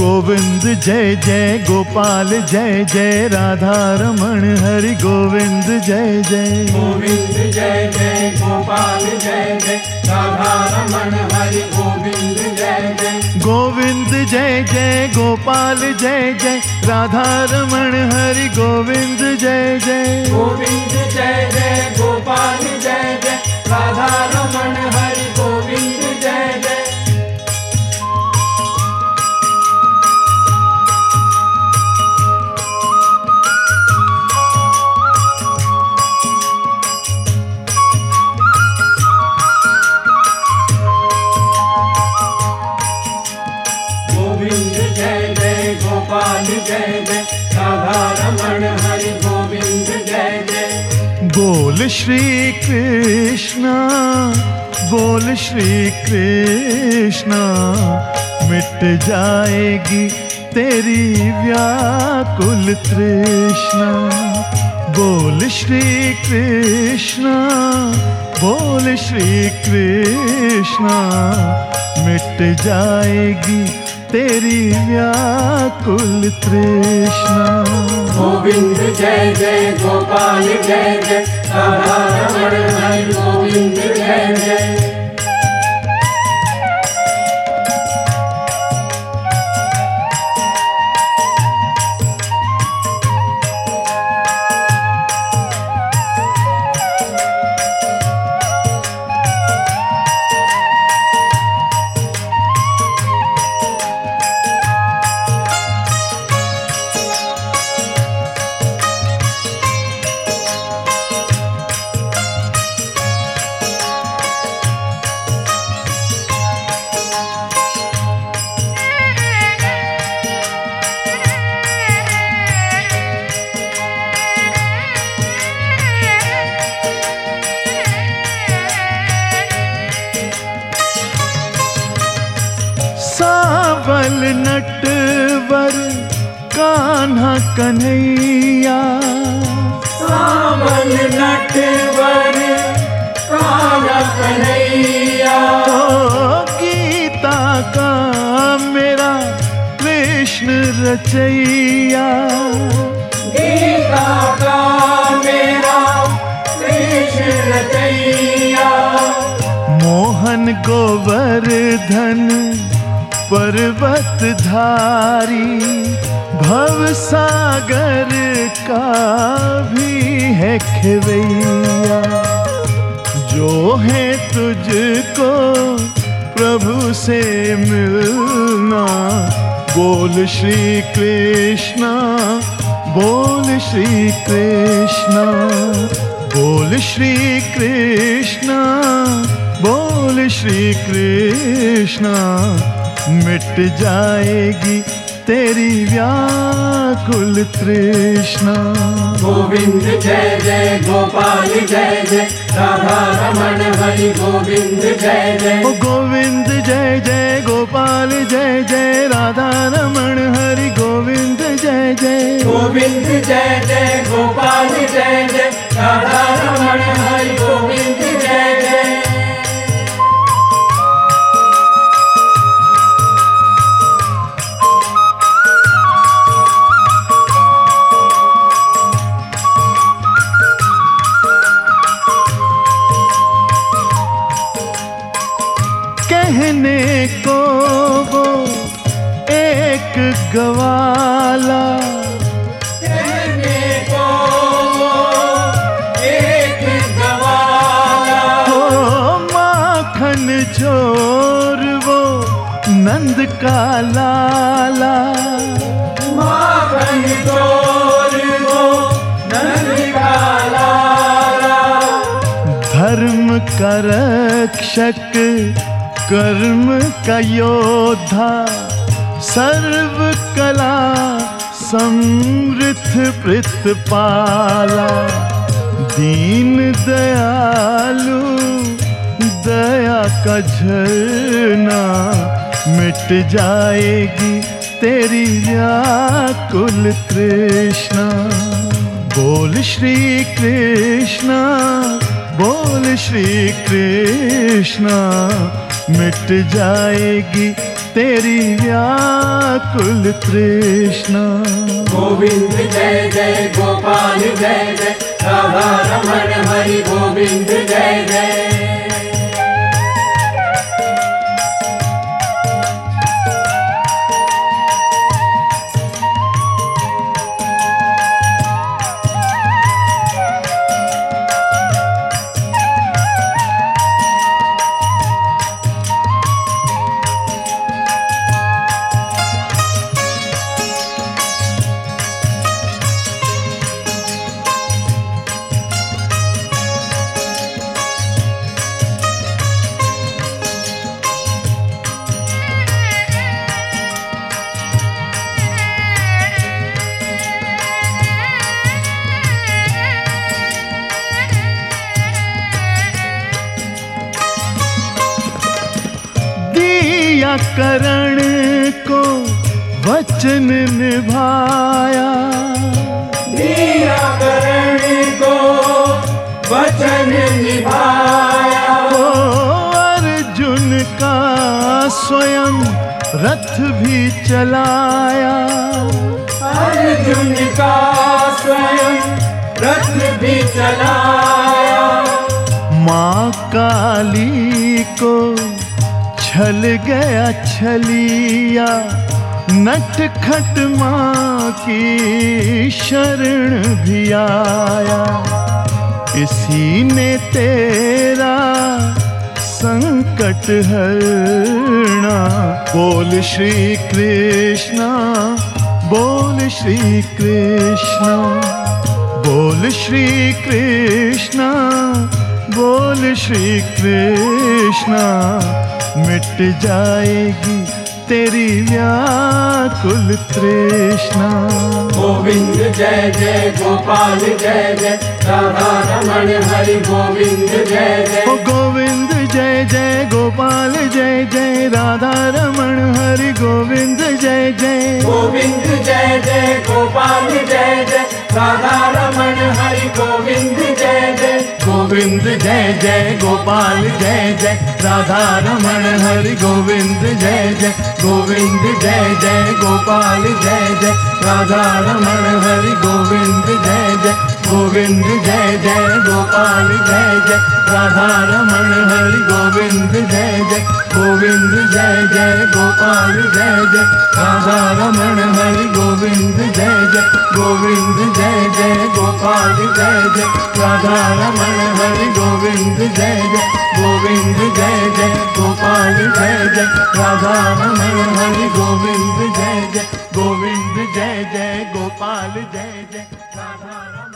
गोविंद जय जय गोपाल जय जय राधा रमण हरि गोविंद जय जय। गोविंद जय जय गोपाल जय जय राधा रमण हरि गोविंद जय जय। गोविंद जय जय गोपाल जय जय राधा रमण हरि गोविंद जय जय। गोविंद जय जय गोपाल जय जय राधा रमण हरि गोविंद जय जय। गोपाल जय जय राधा रमण हरि गोविंद जय जय। बोल श्री कृष्ण बोल श्री कृष्ण मिट जाएगी तेरी व्याकुल तृष्णा। बोल श्री कृष्ण बोल श्री कृष्ण मिट जाएगी तेरी व्याकुल तृष्णा। गोविंद जय जय गोपाल जय जय राधा रमण हरि गोविंद जय जय। सावल नटवर कान्हा कन्हैया। सावल नटवर कान्हा कन्हैया। गीता का मेरा कृष्ण रचैया। गीता का मेरा कृष्ण रचैया। मोहन गोवर्धन पर्वत धारी भव सागर का भी है खेवैया। जो है तुझको प्रभु से मिलना बोल श्री कृष्ण बोल श्री कृष्ण बोल श्री कृष्ण बोल श्री कृष्ण मिट जाएगी तेरी व्याकुल तृष्णा। गोविंद जय जय गोपाल जय जय राधा रमण हरि गोविंद जय जय। गोविंद जय जय गोपाल जय जय राधा रमण हरि गोविंद जय जय। गोविंद जय जय गोपाल जय जय राधा रमण हरि गोविंद जय जय। कहने को वो एक गवाला। कहने को एक गवाला। हो माखन चोर वो नंद का लाला। माखन चोर वो नंद का लाला। धर्म का रक्षक कर्म का योद्धा सर्व कला समृद्ध प्रतिपाला। दीन दयालु दया का झरना मिट जाएगी तेरी व्याकुल तृष्णा। बोल श्री कृष्ण बोल श्री कृष्ण मिट जाएगी तेरी व्याकुल तृष्णा। गोविंद जय जय गोपाल जय जय, राधा रमण हरि गोविंद जय जय। करण को वचन निभाया, दिया करण को वचन निभाया। अर्जुन का स्वयं रथ भी चलाया, अर्जुन का स्वयं रथ भी चलाया। माँ काली को छल गया छलिया, नटखट माँ की शरण भी आया। इसी ने तेरा संकट हरना। बोल श्री कृष्णा, बोल श्री कृष्णा, बोल श्री कृष्णा, बोल श्री कृष्णा। मिट जाएगी तेरी व्याकुल तृष्णा। गोविंद जय जय गोपाल जय जय, राधा रमण हरि गोविंद जय जय। ओ गोविंद जय जय गोपाल जय जय, राधा रमण हरि गोविंद जय जय। गोविंद जय जय गोपाल जय जय, राधा रमण हरि गोविंद जय जय। गोविंद जय जय गोपाल जय जय, राधा रमण हरि गोविंद जय जय। गोविंद जय जय गोपाल जय जय, राधा रमण हरि गोविंद जय जय। गोविंद जय जय गोपाल जय जय, राधा रमण हरि गोविंद जय जय। गोविंद जय जय गोपाल जय जय, राधा रमण हरि गोविंद जय जय। गोविंद जय जय गोपाल जय जय, राधा रमण हरि गोविंद जय जय। गोविंद जय जय गोपाल जय जय, राधा रमण हरि गोविंद जय जय। गोविंद जय जय गोपाल जय जय, राधा रमण